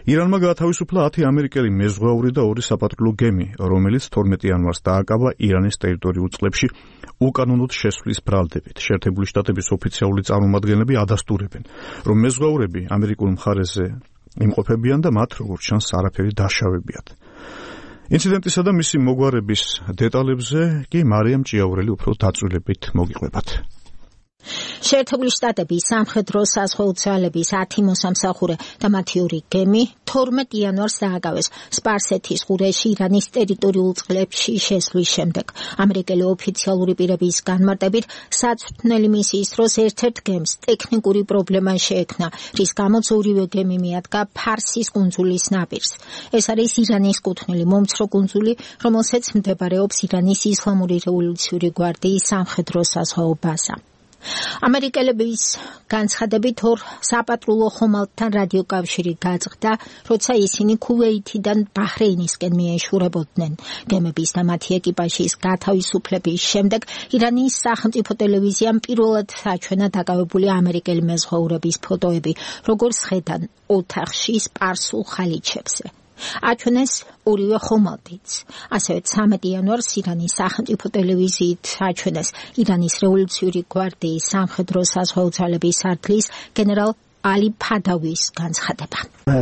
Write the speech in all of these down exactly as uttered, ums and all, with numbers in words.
ირანმა გაათავისუფლა ათი ამერიკელი მეზღვაური და ორი საპატრულო გემი, რომელიც თორმეტი იანვარს დააკავა ირანის ტერიტორიულ წყლებში უკანონოდ შესვლის ბრალდებით. შეერთებული შტატების ოფიციალური წარმომადგენლები ადასტურებენ, რომ მეზღვაურები ამერიკულ მხარეზე იმყოფებიან და მათ, როგორც ჩანს, არაფერი დაშავებიათ. ინციდენტისა და მისი მოგვარების დეტალებზე კი მარიამ ჭიაურელი უფრო დაწვრილებით მოგიყვებათ. შეერთებული შტატების სამხედრო საზღვაო ძალების ათი მოსამსახურე და მათი ორი გემი თორმეტი იანვარს დააკავეს სპარსეთის ყურეში ირანის ტერიტორიულ წყლებში შესვლის შემდეგ. ამერიკელი ოფიციალური პირების განმარტებით, საწვრთნელი მისიის დროს ერთ-ერთ გემს ტექნიკური პრობლემა შეექმნა, რის გამოც ორივე გემი მიადგა ფარსის კუნძულის ნაპირს. ეს არის ირანის კუთვნილი მომცრო კუნძული, რომელსაც მდებარეობს ირანის ისლამური რევოლუციური გვარდიის სამხედრო საზღვაო ბაზა. ამერიკელების განცხადებით ორ საპატრულო ხომალდთან რადიოკავშირი გაწყდა, როცა ისინი ქუვეითიდან ბაჰრეინისკენ მიეშურებოდნენ. გემების და მათი ეკიპაჟის გათავისუფლების შემდეგ ირანის სახელმწიფო ტელევიზიამ პირველად აჩვენა დაკავებული ამერიკელი მეზღვაურების ფოტოები, როგორც ხედან ოთახში სპარსულ ხალიჩებზე. აჩვენეს ორივე ხომალდიც. ასევე ცამეტი იანვარს ირანის სახელმწიფო ტელევიზიით აჩვენეს ირანის რევოლუციური გვარდიის სამხედრო საზღვაო ძალების სარდლის გენერალ ალი ფადავის განცხადება.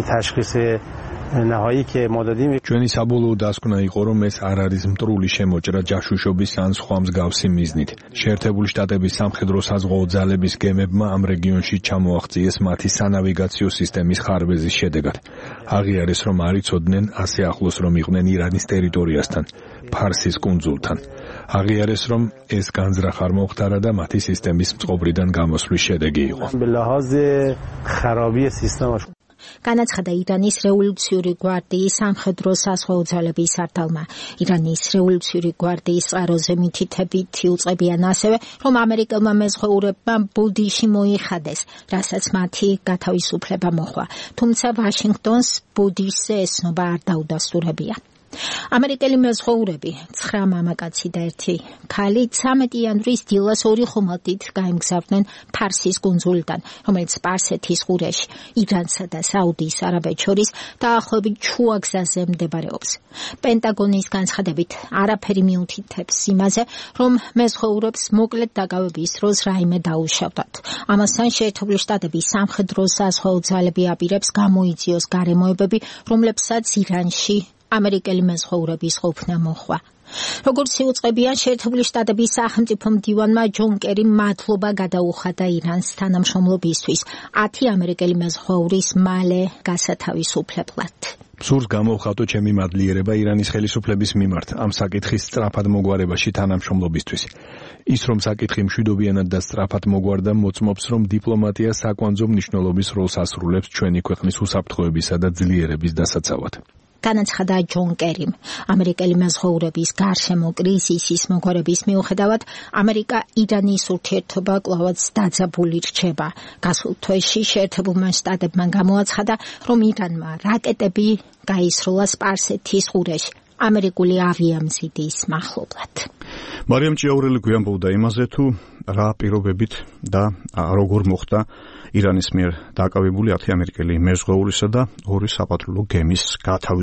ჩვენი საბოლოო დასკვნა იყო, რომ ეს არ არის მტრული შემოჭრა ჯაშუშობის ან სხვა მსგავსი მიზნით. შეერთებული შტატების სამხედრო საზღვაო ძალების გემებმა ამ რეგიონში ჩამოაღწიეს მათი სანავიგაციო სისტემის ხარბეზის შედეგად. აღიარეს, რომ არ იცოდნენ ასე ახლოს რომ იყვნენ ირანის ტერიტორიასთან, ფარსის კუნძულთან. აღიარეს, რომ ეს განზრახ არ მომხდარა და მათი სისტემის წყობრიდან გამოსვლის შედეგი იყო. განაცხადა ირანის რევოლუციური გვარდიის სამხედრო საზღვაო ძალების სარდალმა. ირანის რევოლუციური გვარდიის წყაროზე მითითებით იუწყებიან ასევე, რომ ამერიკელმა მეზღვაურებმა ბოდიში მოიხადეს, რასაც მათი გათავისუფლება მოჰყვა. თუმცა ვაშინგტონს ბოდიშზე ესნობა არ დაუდასტურებია. ამერიკელი მეზღვაურები, ცხრა მამაკაცი და ერთი ქალი ცამეტი იანვრის დილას ორი ხომალდით გაემგზავრნენ ფარსის კუნძულიდან, რომელიც სპარსეთის ყურეში, ირანსა და საუდის არაბეთს შორის დაახლოებით შუა გზაზე მდებარეობს. პენტაგონის განცხადებით არაფერი მიუთითებს იმაზე, რომ მეზღვაურებს მოკლედ დაკავების დროს რაიმე დაუშავდათ. ამასთან შეერთებული შტატების სამხედრო საზღვაო ძალები აპირებს გამოიძიოს გარემოებები, რომლებსაც ირანში ამერიკელი მეზღვაურების ყოფნა მოჰყვა. როგორც იუწყებიან, შეერთებული შტატების სახელმწიფო მდივანმა ჯონ კერიმ მადლობა გადაუხადა ირანს თანამშრომლობისთვის ათი ამერიკელი მეზღვაურის მალე გასათავისუფლებლად. სურს გამოვხატო ჩემი მადლიერება ირანის ხელისუფლების მიმართ ამ საკითხის სწრაფად მოგვარებაში თანამშრომლობისთვის. ის რომ საკითხი მშვიდობიანად და სწრაფად მოგვარდა, მოწმობს, რომ დიპლომატია საკვანძო მნიშვნელობის როლს ასრულებს ჩვენი ქვეყნის უსაფრთხოებისა და ძლიერების დასაცავად. განაცხადა ჯონ კერიმ. ამერიკელი მეზღვაურების გარშემო კრიზისის მოგვარების მიუხედავად, ამერიკა ირანის ურთიერთობა კვლავაც დაძაბული რჩება. გასულ თვეში შეერთებულმა შტატებმა გამოაცხადა, რომ ირანმა რაკეტები გაისროლა სპარსეთის ყურეში ამერიკული ავიამზიდის მახლობლად. მარიამ ჭიაურელი გვიამბობდა იმაზე, თუ რა პირობებით და როგორ მოხდა ირანის მიერ დაკავებული ათი ამერიკელი მეზღვაურისა და ორი საპატრულო გემის გათავისუფლება.